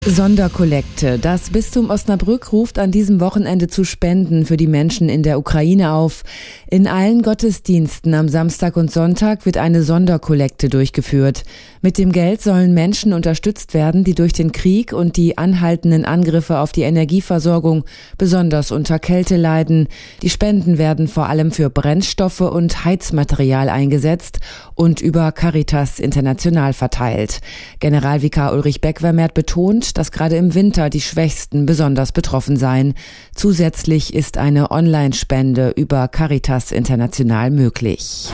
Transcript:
Sonderkollekte. Das Bistum Osnabrück ruft an diesem Wochenende zu Spenden für die Menschen in der Ukraine auf. In allen Gottesdiensten am Samstag und Sonntag wird eine Sonderkollekte durchgeführt. Mit dem Geld sollen Menschen unterstützt werden, die durch den Krieg und die anhaltenden Angriffe auf die Energieversorgung besonders unter Kälte leiden. Die Spenden werden vor allem für Brennstoffe und Heizmaterial eingesetzt und über Caritas International verteilt. Generalvikar Ulrich Beckwermert betont, dass gerade im Winter die Schwächsten besonders betroffen seien. Zusätzlich ist eine Online-Spende über Caritas International möglich.